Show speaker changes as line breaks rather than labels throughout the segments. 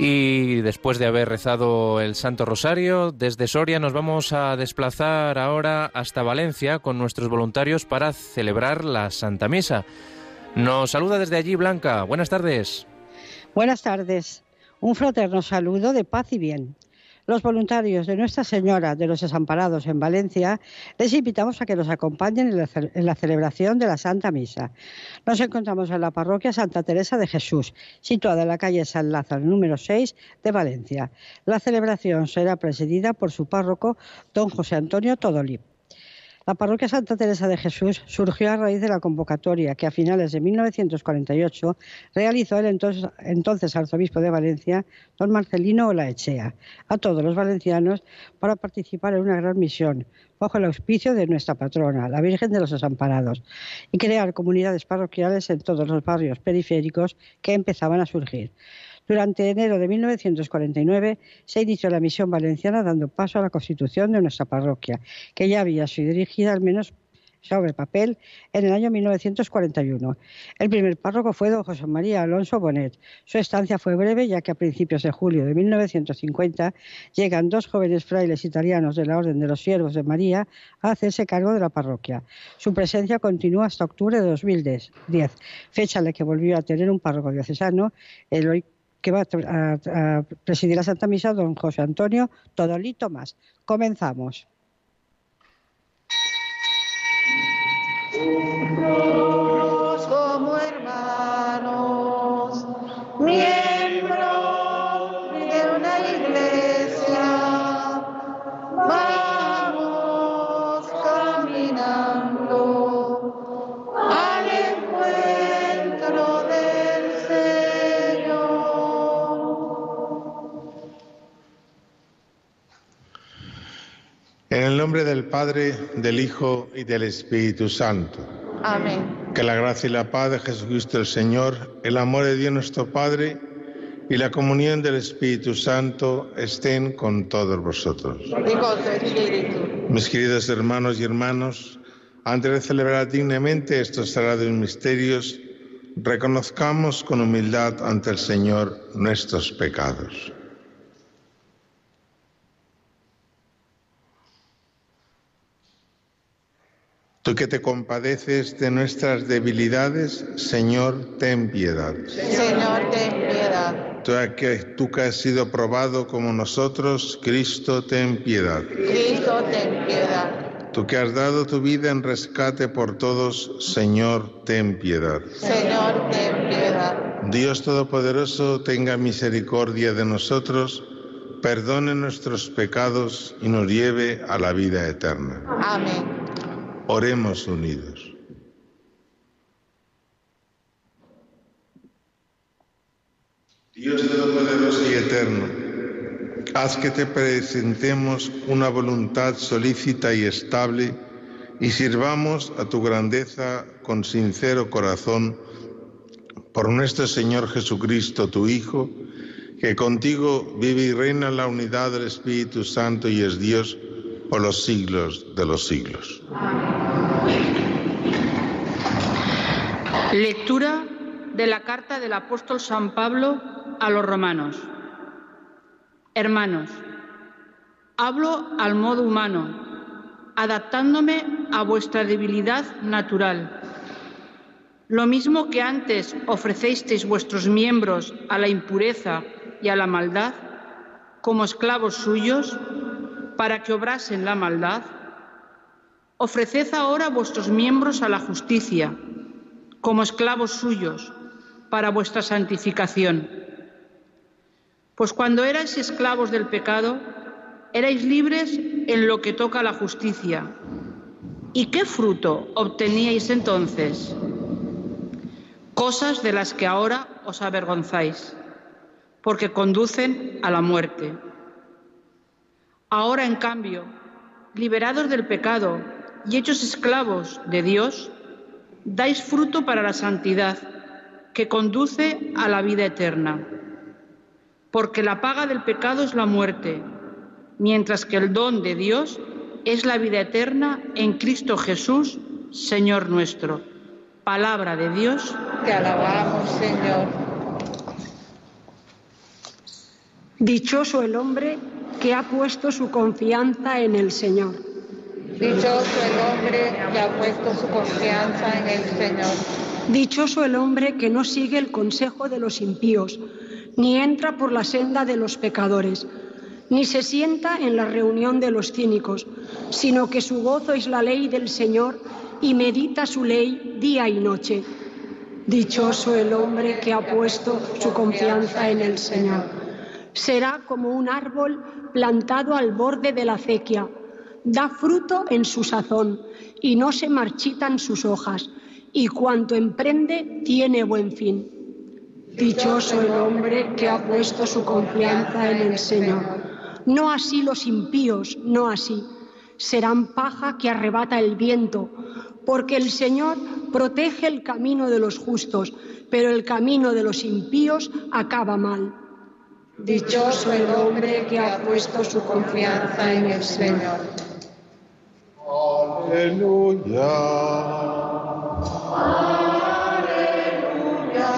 Y después de haber rezado el Santo Rosario, desde Soria nos vamos a desplazar ahora hasta Valencia con nuestros voluntarios para celebrar la Santa Misa. Nos saluda desde allí Blanca. Buenas tardes.
Buenas tardes. Un fraterno saludo de paz y bien. Los voluntarios de Nuestra Señora de los Desamparados en Valencia les invitamos a que nos acompañen en la celebración de la Santa Misa. Nos encontramos en la parroquia Santa Teresa de Jesús, situada en la calle San Lázaro, número 6 de Valencia. La celebración será presidida por su párroco, don José Antonio Todolí. La parroquia Santa Teresa de Jesús surgió a raíz de la convocatoria que a finales de 1948 realizó el entonces arzobispo de Valencia, don Marcelino Olaechea, a todos los valencianos para participar en una gran misión, bajo el auspicio de nuestra patrona, la Virgen de los Desamparados, y crear comunidades parroquiales en todos los barrios periféricos que empezaban a surgir. Durante enero de 1949 se inició la misión valenciana, dando paso a la constitución de nuestra parroquia, que ya había sido dirigida al menos sobre papel en el año 1941. El primer párroco fue don José María Alonso Bonet. Su estancia fue breve, ya que a principios de julio de 1950 llegan 2 jóvenes frailes italianos de la Orden de los Siervos de María a hacerse cargo de la parroquia. Su presencia continúa hasta octubre de 2010, fecha en la que volvió a tener un párroco diocesano, el hoy que va a presidir la Santa Misa, don José Antonio Todolí Tomás. Comenzamos.
Juntos como hermanos, miembros de una iglesia, vamos caminando al encuentro del Señor.
En el nombre del Padre, del Hijo y del Espíritu Santo.
Amén.
Que la gracia y la paz de Jesucristo el Señor, el amor de Dios nuestro Padre y la comunión del Espíritu Santo estén con todos vosotros.
Y con tu espíritu.
Mis queridos hermanos y hermanas, antes de celebrar dignamente estos sagrados misterios, reconozcamos con humildad ante el Señor nuestros pecados. Tú que te compadeces de nuestras debilidades, Señor, ten piedad.
Señor, ten piedad.
Tú que has sido probado como nosotros, Cristo, ten piedad.
Cristo, ten piedad.
Tú que has dado tu vida en rescate por todos, Señor, ten piedad.
Señor, ten piedad.
Dios Todopoderoso, tenga misericordia de nosotros, perdone nuestros pecados y nos lleve a la vida eterna.
Amén.
Oremos unidos. Dios Todopoderoso y eterno, haz que te presentemos una voluntad solícita y estable y sirvamos a tu grandeza con sincero corazón por nuestro Señor Jesucristo, tu Hijo, que contigo vive y reina en la unidad del Espíritu Santo y es Dios por los siglos de los siglos.
Lectura de la carta del apóstol San Pablo a los romanos. Hermanos, hablo al modo humano, adaptándome a vuestra debilidad natural. Lo mismo que antes ofrecisteis vuestros miembros a la impureza y a la maldad, como esclavos suyos, para que obrasen la maldad, ofreced ahora vuestros miembros a la justicia, como esclavos suyos, para vuestra santificación. Pues cuando erais esclavos del pecado, erais libres en lo que toca a la justicia. ¿Y qué fruto obteníais entonces? Cosas de las que ahora os avergonzáis, porque conducen a la muerte. Ahora, en cambio, liberados del pecado y hechos esclavos de Dios, dais fruto para la santidad, que conduce a la vida eterna. Porque la paga del pecado es la muerte, mientras que el don de Dios es la vida eterna en Cristo Jesús, Señor nuestro. Palabra de Dios.
Te alabamos, Señor.
Dichoso el hombre que ha puesto su confianza en el Señor.
Dichoso el hombre que ha puesto su confianza en el Señor.
Dichoso el hombre que no sigue el consejo de los impíos, ni entra por la senda de los pecadores, ni se sienta en la reunión de los cínicos, sino que su gozo es la ley del Señor y medita su ley día y noche. Dichoso el hombre que ha puesto su confianza en el Señor. Será como un árbol plantado al borde de la acequia, da fruto en su sazón y no se marchitan sus hojas, y cuanto emprende tiene buen fin. Dichoso el hombre que ha puesto su confianza en el Señor. No así los impíos, no así. Serán paja que arrebata el viento, porque el Señor protege el camino de los justos, pero el camino de los impíos acaba mal. Dichoso el hombre que ha puesto su confianza en el Señor.
Aleluya.
Aleluya.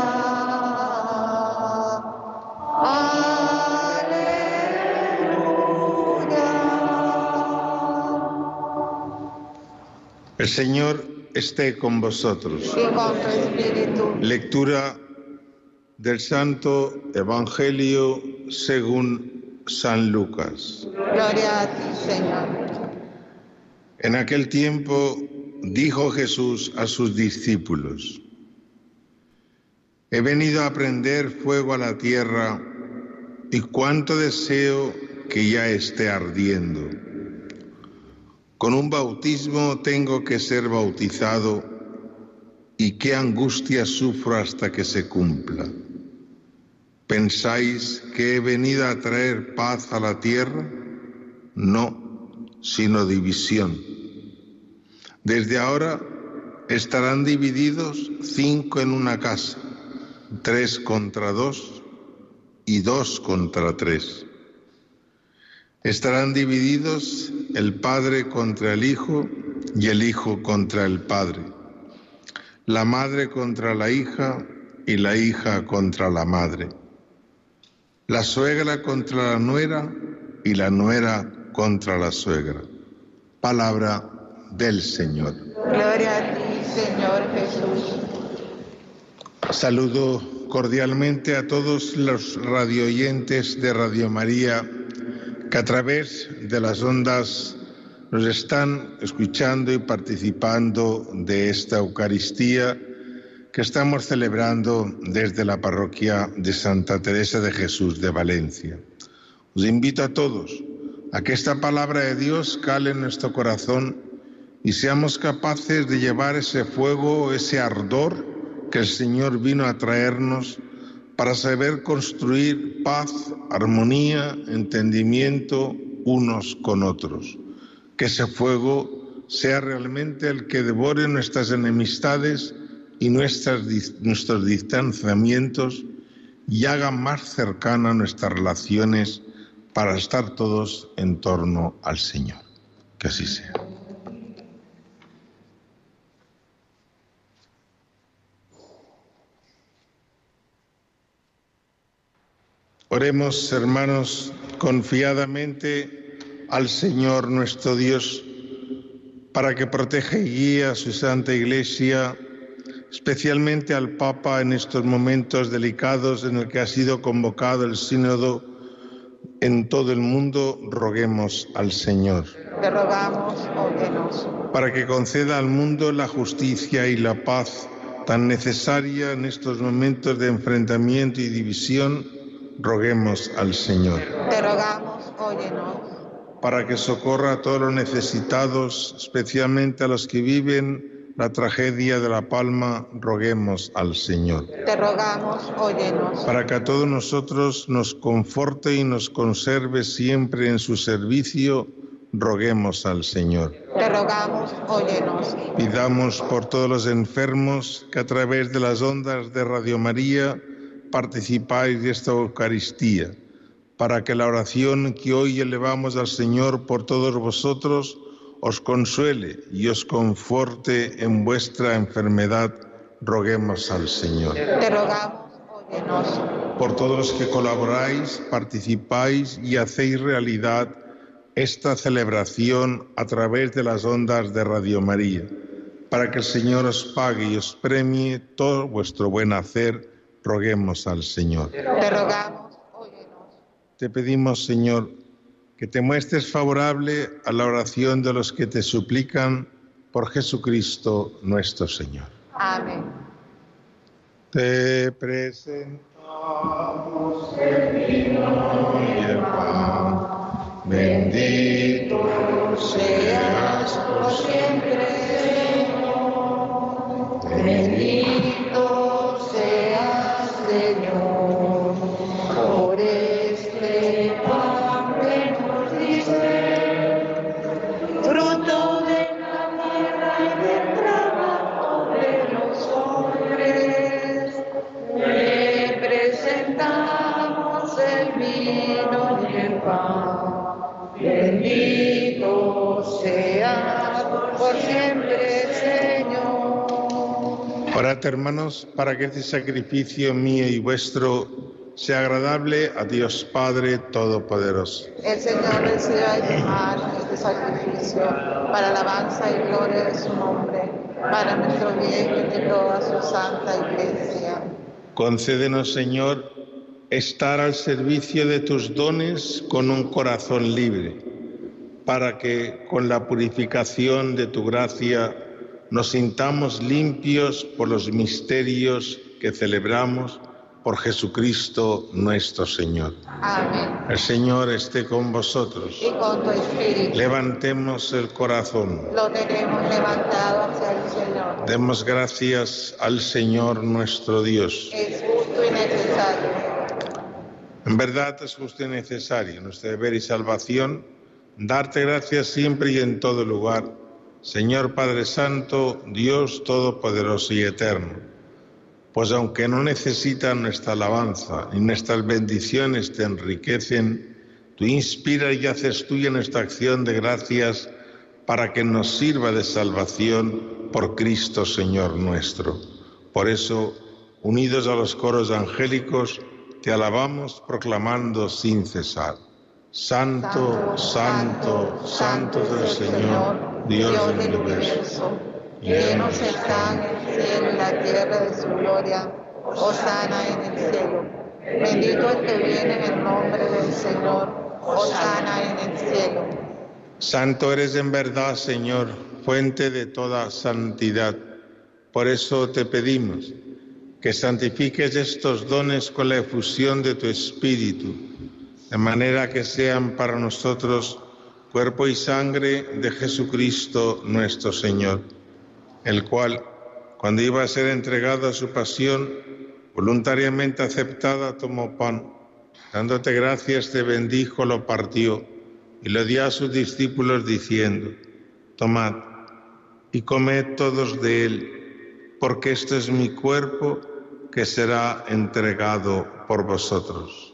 El Señor esté con vosotros.
Y con tu espíritu.
Lectura del Santo Evangelio según San Lucas.
Gloria a ti, Señor.
En aquel tiempo dijo Jesús a sus discípulos: He venido a prender fuego a la tierra y cuánto deseo que ya esté ardiendo. Con un bautismo tengo que ser bautizado y qué angustia sufro hasta que se cumpla. ¿Pensáis que he venido a traer paz a la tierra? No, sino división. Desde ahora estarán divididos 5 en una casa, 3 contra 2 y 2 contra 3. Estarán divididos el padre contra el hijo y el hijo contra el padre, la madre contra la hija y la hija contra la madre, la suegra contra la nuera y la nuera contra la suegra. Palabra del Señor.
Gloria a ti, Señor Jesús.
Saludo cordialmente a todos los radioyentes de Radio María que a través de las ondas nos están escuchando y participando de esta Eucaristía que estamos celebrando desde la parroquia de Santa Teresa de Jesús de Valencia. Os invito a todos a que esta palabra de Dios cale en nuestro corazón y seamos capaces de llevar ese fuego, ese ardor que el Señor vino a traernos para saber construir paz, armonía, entendimiento unos con otros. Que ese fuego sea realmente el que devore nuestras enemistades y nuestros distanciamientos y haga más cercanas nuestras relaciones para estar todos en torno al Señor. Que así sea. Oremos, hermanos, confiadamente al Señor nuestro Dios, para que proteja y guíe a su Santa Iglesia, especialmente al Papa en estos momentos delicados en el que ha sido convocado el Sínodo en todo el mundo. Roguemos al Señor.
Te rogamos, óyenos.
Para que conceda al mundo la justicia y la paz tan necesaria en estos momentos de enfrentamiento y división, roguemos al Señor.
Te rogamos, óyenos.
Para que socorra a todos los necesitados, especialmente a los que viven la tragedia de La Palma, roguemos al Señor.
Te rogamos, óyenos.
Para que a todos nosotros nos conforte y nos conserve siempre en su servicio, roguemos al Señor.
Te rogamos, óyenos.
Pidamos por todos los enfermos que a través de las ondas de Radio María participáis de esta Eucaristía, para que la oración que hoy elevamos al Señor por todos vosotros os consuele y os conforte en vuestra enfermedad. Roguemos al Señor.
Te rogamos, óyenos.
Por todos los que colaboráis, participáis y hacéis realidad esta celebración a través de las ondas de Radio María, para que el Señor os pague y os premie todo vuestro buen hacer, roguemos al Señor.
Te rogamos, óyenos.
Te pedimos, Señor, que te muestres favorable a la oración de los que te suplican por Jesucristo nuestro Señor.
Amén.
Te presentamos el vino y el pan. Bendito seas por siempre, Señor.
Bendito seas, Señor, por este pan que nos diste, fruto de la tierra y del trabajo de los hombres. Te presentamos el vino y el pan. Bendito seas por siempre, Señor.
Orad, hermanos, para que este sacrificio mío y vuestro sea agradable a Dios Padre Todopoderoso.
El Señor reciba de tus manos este sacrificio para alabanza y gloria de su nombre, para nuestro bien y de toda su santa Iglesia.
Concédenos, Señor, estar al servicio de tus dones con un corazón libre, para que con la purificación de tu gracia nos sintamos limpios por los misterios que celebramos por Jesucristo nuestro Señor.
Amén.
El Señor esté con vosotros.
Y con tu espíritu.
Levantemos el corazón.
Lo tenemos levantado hacia el Señor.
Demos gracias al Señor nuestro Dios.
Es justo y necesario.
En verdad es justo y necesario, nuestro deber y salvación, darte gracias siempre y en todo lugar, Señor Padre Santo, Dios Todopoderoso y Eterno. Pues aunque no necesitan nuestra alabanza y nuestras bendiciones te enriquecen, tú inspiras y haces tuya nuestra acción de gracias para que nos sirva de salvación por Cristo Señor nuestro. Por eso, unidos a los coros angélicos, te alabamos proclamando sin cesar. Santo, santo, santo es el Señor, Dios del universo.
Llenos están el cielo y la tierra de su gloria. Hosana en el cielo. Bendito el que viene en el nombre del Señor. Hosana en el cielo.
Santo eres en verdad, Señor, fuente de toda santidad. Por eso te pedimos que santifiques estos dones con la efusión de tu Espíritu, de manera que sean para nosotros cuerpo y sangre de Jesucristo nuestro Señor, el cual, cuando iba a ser entregado a su pasión, voluntariamente aceptada, tomó pan, dándote gracias, te bendijo, lo partió y lo dio a sus discípulos diciendo: tomad y comed todos de él, porque este es mi cuerpo que será entregado por vosotros.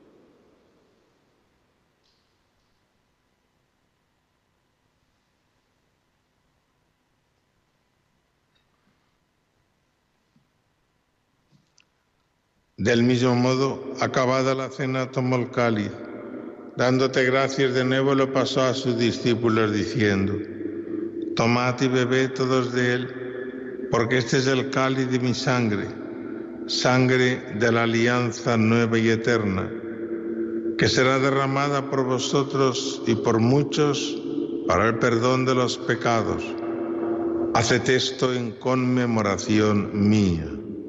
Del mismo modo, acabada la cena, tomó el cáliz, dándote gracias de nuevo, lo pasó a sus discípulos diciendo: tomad y bebed todos de él, porque este es el cáliz de mi sangre, sangre de la alianza nueva y eterna, que será derramada por vosotros y por muchos para el perdón de los pecados. Haced esto en conmemoración mía.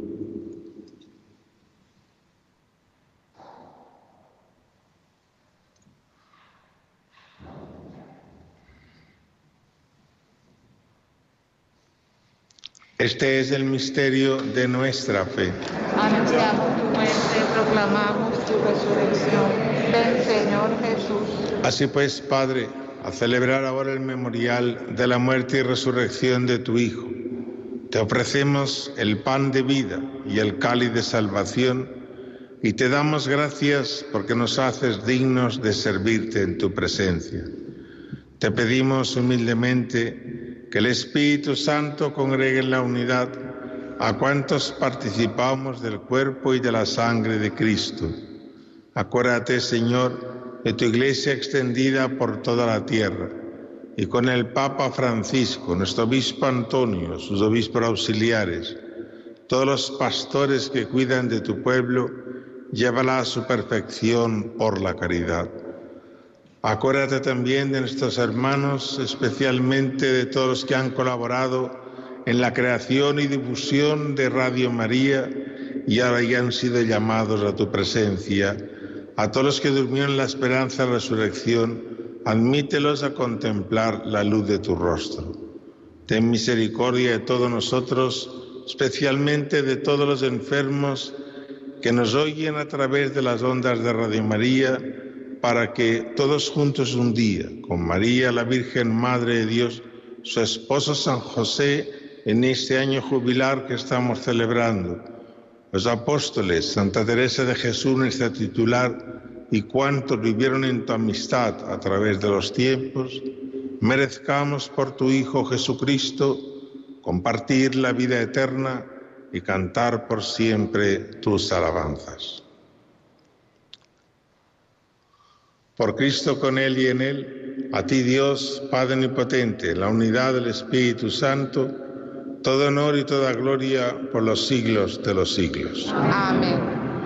Este es el misterio de nuestra fe.
Anunciamos tu muerte, proclamamos tu resurrección. Ven, Señor Jesús.
Así pues, Padre, a celebrar ahora el memorial de la muerte y resurrección de tu Hijo, te ofrecemos el pan de vida y el cáliz de salvación, y te damos gracias porque nos haces dignos de servirte en tu presencia. Te pedimos humildemente que el Espíritu Santo congregue en la unidad a cuantos participamos del cuerpo y de la sangre de Cristo. Acuérdate, Señor, de tu Iglesia extendida por toda la tierra, y con el Papa Francisco, nuestro obispo Antonio, sus obispos auxiliares, todos los pastores que cuidan de tu pueblo, llévala a su perfección por la caridad. Acuérdate también de nuestros hermanos, especialmente de todos los que han colaborado en la creación y difusión de Radio María y ahora ya han sido llamados a tu presencia. A todos los que durmieron en la esperanza de la resurrección, admítelos a contemplar la luz de tu rostro. Ten misericordia de todos nosotros, especialmente de todos los enfermos que nos oyen a través de las ondas de Radio María, para que todos juntos un día, con María, la Virgen Madre de Dios, su esposo San José, en este año jubilar que estamos celebrando, los apóstoles, Santa Teresa de Jesús, nuestra titular, y cuantos vivieron en tu amistad a través de los tiempos, merezcamos por tu Hijo Jesucristo compartir la vida eterna y cantar por siempre tus alabanzas. Por Cristo, con Él y en Él, a ti Dios, Padre Omnipotente, la unidad del Espíritu Santo, todo honor y toda gloria por los siglos de los siglos.
Amén.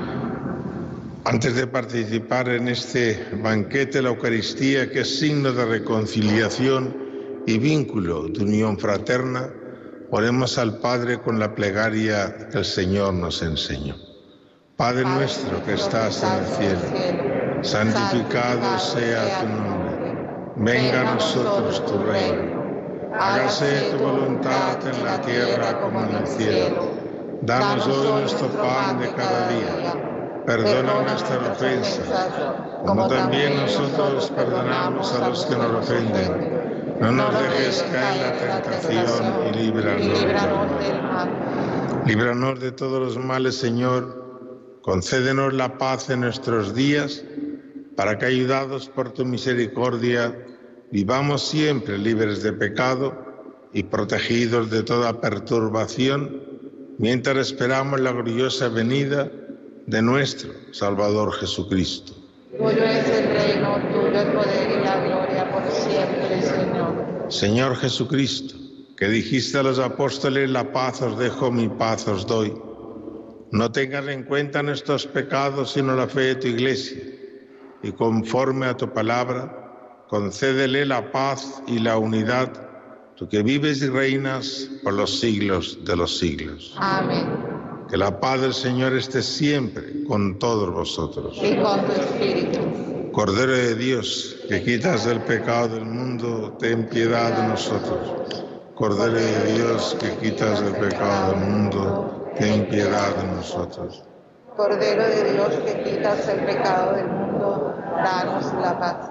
Antes de participar en este banquete de la Eucaristía, que es signo de reconciliación y vínculo de unión fraterna, oremos al Padre con la plegaria que el Señor nos enseñó. Padre nuestro que estás en el cielo, santificado sea tu nombre. Venga a nosotros tu reino. Hágase tu voluntad en la tierra como en el cielo. Danos hoy nuestro pan de cada día. Perdona nuestras ofensas, como también nosotros perdonamos a los que nos ofenden. No nos dejes caer en la tentación y líbranos del mal. Líbranos de todos los males, Señor. Concédenos la paz en nuestros días, para que, ayudados por tu misericordia, vivamos siempre libres de pecado y protegidos de toda perturbación, mientras esperamos la gloriosa venida de nuestro Salvador Jesucristo.
Tuyo es el reino, tuyo el poder y la gloria por siempre, Señor.
Señor Jesucristo, que dijiste a los apóstoles: la paz os dejo, mi paz os doy. No tengas en cuenta nuestros pecados, sino la fe de tu Iglesia, y conforme a tu palabra, concédele la paz y la unidad, tú que vives y reinas por los siglos de los siglos.
Amén.
Que la paz del Señor esté siempre con todos vosotros.
Y con tu espíritu.
Cordero de Dios, que quitas el pecado del mundo, ten piedad de nosotros. Cordero de Dios, que quitas el pecado del mundo, ten piedad de nosotros.
Cordero de Dios, que quitas el pecado del mundo, danos la paz.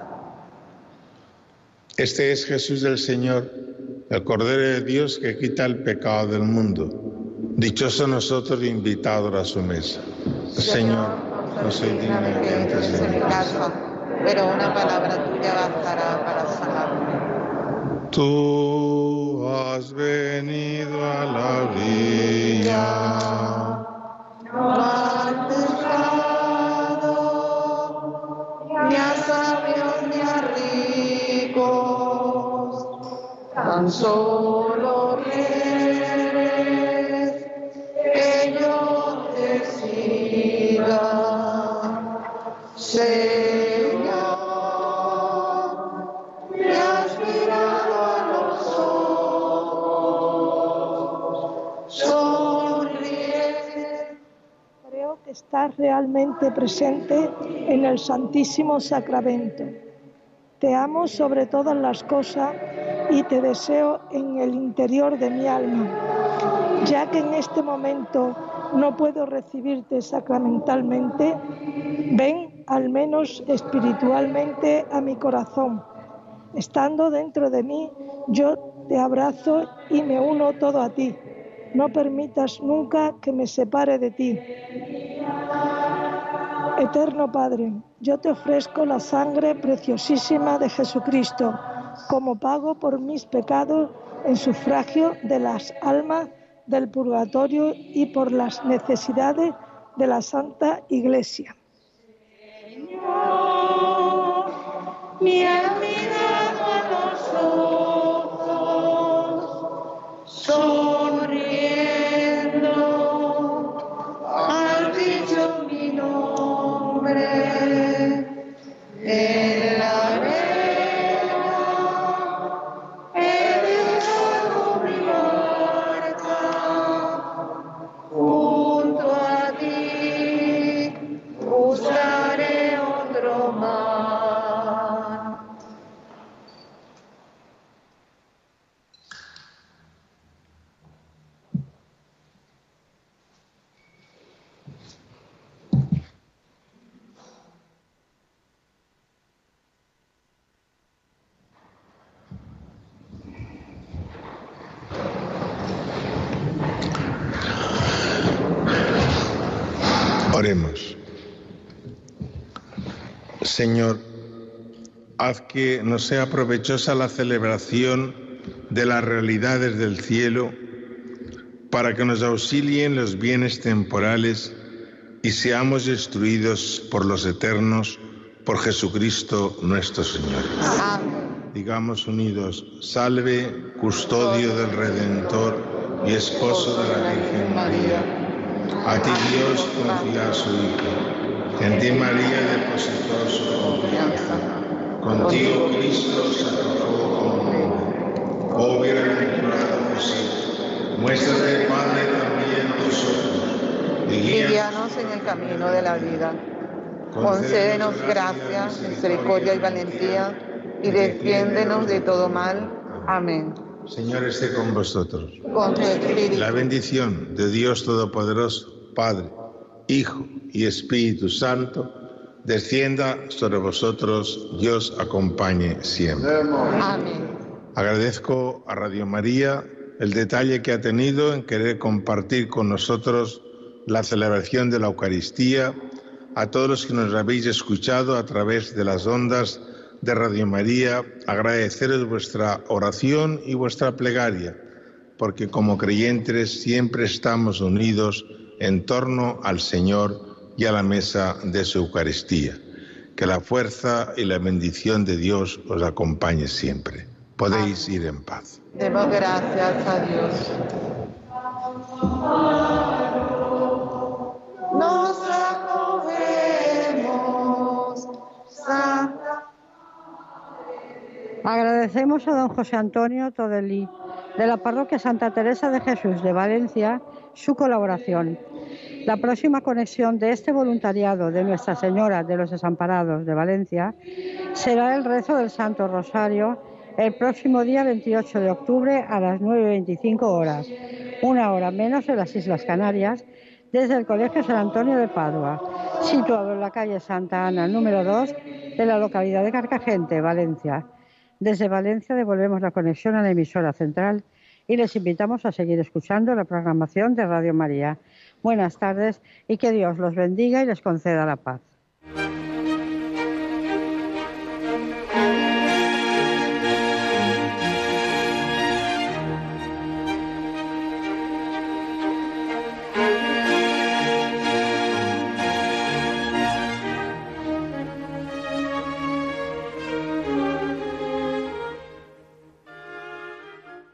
Este es Jesús del Señor, el Cordero de Dios que quita el pecado del mundo. Dichosos nosotros invitados a su mesa. Señor, no soy digno de que entres en mi casa,
pero una palabra tuya bastará para sanarme.
Tú has venido a la orilla.
No has dejado ni a sabios ni a ricos, tan solo quieres que yo te siga, Señor. Me has mirado a los ojos, sonríes.
Creo que estás realmente presente en el Santísimo Sacramento. Te amo sobre todas las cosas y te deseo en el interior de mi alma. Ya que en este momento no puedo recibirte sacramentalmente, ven al menos espiritualmente a mi corazón. Estando dentro de mí, yo te abrazo y me uno todo a ti. No permitas nunca que me separe de ti. Eterno Padre, yo te ofrezco la sangre preciosísima de Jesucristo como pago por mis pecados en sufragio de las almas del purgatorio y por las necesidades de la Santa Iglesia.
Señor, mira mirado a nosotros, sonriendo, has dicho mi nombre en la arena, he dejado mi barca junto a ti, buscaré otro mar.
Oremos. Señor, haz que nos sea provechosa la celebración de las realidades del cielo, para que nos auxilien los bienes temporales y seamos instruidos por los eternos, por Jesucristo nuestro Señor.
Amén.
Digamos unidos: salve, custodio del Redentor y esposo de la Virgen María. A ti Dios confía su Hijo, en ti María depositó su confianza. Contigo Cristo se arrojó como niño. Oh bienaventurado José, muéstrate Padre también a nosotros y
Guíanos en el camino de la vida. Concédenos gracia, misericordia y valentía, y defiéndenos de todo mal. Amén.
Señor esté con vosotros.
Con tu espíritu.
La bendición de Dios Todopoderoso, Padre, Hijo y Espíritu Santo, descienda sobre vosotros y os acompañe siempre.
Amén.
Agradezco a Radio María el detalle que ha tenido en querer compartir con nosotros la celebración de la Eucaristía, a todos los que nos habéis escuchado a través de las ondas de Radio María, agradeceros vuestra oración y vuestra plegaria, porque como creyentes siempre estamos unidos en torno al Señor y a la mesa de su Eucaristía. Que la fuerza y la bendición de Dios os acompañe siempre. Podéis ir en paz.
Demos gracias a Dios. Nos acogemos, Santa.
Agradecemos a don José Antonio Todelí, de la parroquia Santa Teresa de Jesús de Valencia, su colaboración. La próxima conexión de este voluntariado de Nuestra Señora de los Desamparados de Valencia será el rezo del Santo Rosario el próximo día 28 de octubre a las 9:25 horas, una hora menos en las Islas Canarias, desde el Colegio San Antonio de Padua, situado en la calle Santa Ana número 2 de la localidad de Carcagente, Valencia. Desde Valencia devolvemos la conexión a la emisora central y les invitamos a seguir escuchando la programación de Radio María. Buenas tardes y que Dios los bendiga y les conceda la paz.